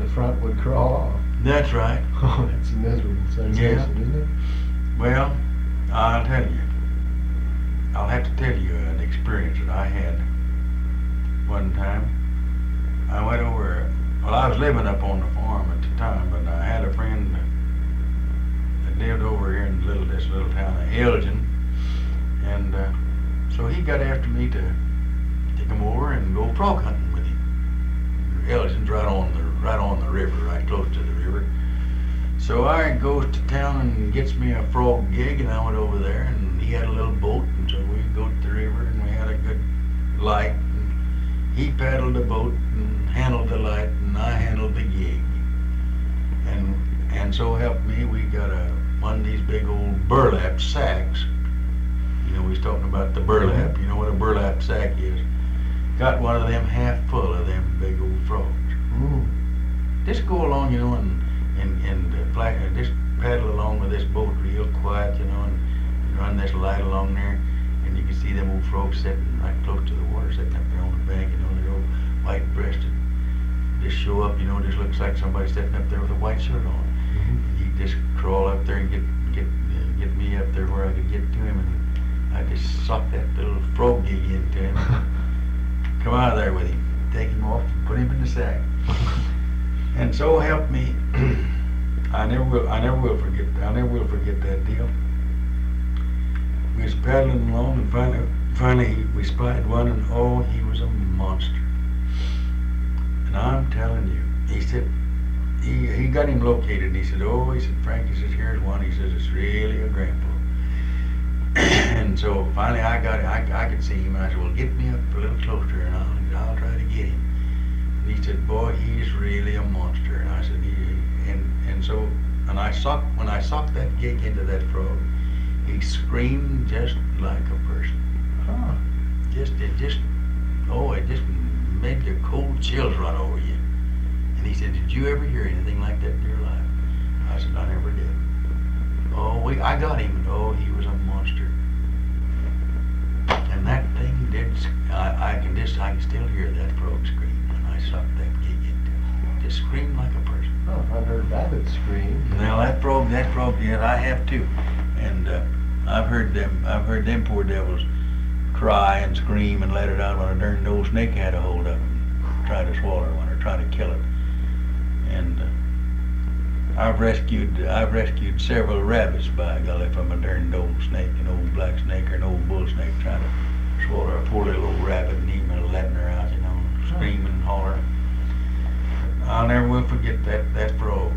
front would crawl off. That's right. Oh, that's a miserable sensation, isn't it? Well, I'll tell you. I'll have to tell you an experience that I had one time. I went over, well, I was living up on the farm at the time, but I had a friend that lived over here in this little town of Elgin, and so he got after me to take him over and go frog hunting with him. Elgin's right on the river, right close to the river. So I goes to town and gets me a frog gig, and I went over there, and he had a little boat, and so we go to the river, and we had a good light. And he paddled the boat and handled the light, and I handled the gig. And so help me, we got one of these big old burlap sacks. You know, we was talking about the burlap. You know what a burlap sack is? Got one of them half full of them big old frogs. Just go along, you know, and just paddle along with this boat real quiet, you know, and run this light along there, and you can see them old frogs sitting right close to the water, sitting up there on the bank, you know, they're all white-breasted. Just show up, you know, just looks like somebody sitting up there with a white shirt on. You just crawl up there and get me up there where I could get to him, and I just sock that little frog gig into him. Come out of there with him, take him off, and put him in the sack. And so help me, I never will forget that deal. We was paddling along, and finally we spied one, and oh, he was a monster. And I'm telling you, he said, he got him located, and he said, Frank, he says, here's one. He says, it's really a grandpa. And so finally I got it. I could see him, and I said, well, get me up a little closer, and I'll try to get him. And he said, boy, he's really a monster. And I said, when I socked that gig into that frog, he screamed just like a person. It just made the cold chills run over you. And he said, did you ever hear anything like that in your life? I said, I never did. I got him, and he was a monster. And that thing did, I can still hear that frog scream when I sucked that gig into it. Just screamed like a person. Oh, I've heard rabbits scream. Now that frog, yeah, I have too. And I've heard them poor devils cry and scream and let it out when a darn old snake had a hold of them, tried to swallow one or tried to kill it. And I've rescued several rabbits, by golly, from a darn old snake, an old black snake or an old bull snake trying to swallow a poor little old rabbit, and even letting her out, you know, screaming and hollering. I'll never will forget that frog.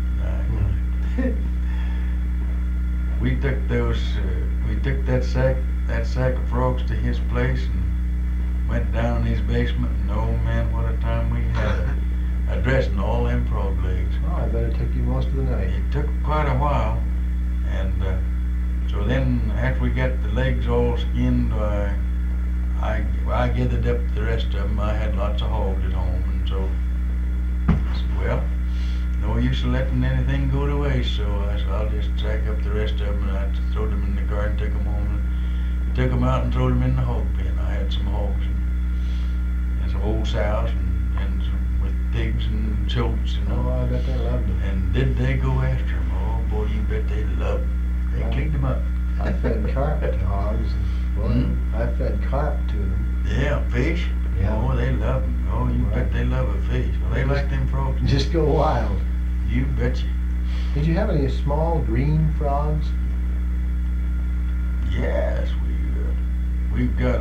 We took that sack of frogs to his place and went down in his basement, and oh man, what a time we had addressing all them frog legs. Oh, I bet it took you most of the night. It took quite a while, and so then after we got the legs all skinned, I gathered up the rest of them. I had lots of hogs at home, and so I said, well, no use of letting anything go to waste, so I said, I'll just sack up the rest of them, and I threw them in the car and took them home, and took them out and threw them in the hog pen. I had some hogs and some old sows and some with pigs and chokes, you know. Oh, I bet they loved them. And did they go after them? Oh boy, you bet they loved them. They cleaned them up. I fed carp to hogs. Boy, I fed carp to them. Yeah, fish. Yeah. Oh, they love them. Oh, you bet they love a fish. Well, they like them frogs. Just go wild. You betcha. Did you have any small green frogs? Yes, we've got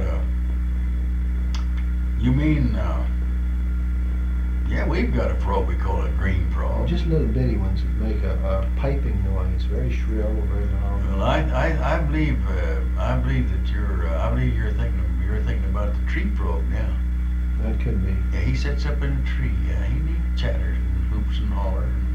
you mean, yeah, we've got a frog we call a green frog. Just little bitty ones that make a piping noise, very shrill, very loud. Well, I believe that you're thinking about the tree frog now. That could be. Yeah, he sits up in a tree. Yeah, he chatters and hoops and hollers.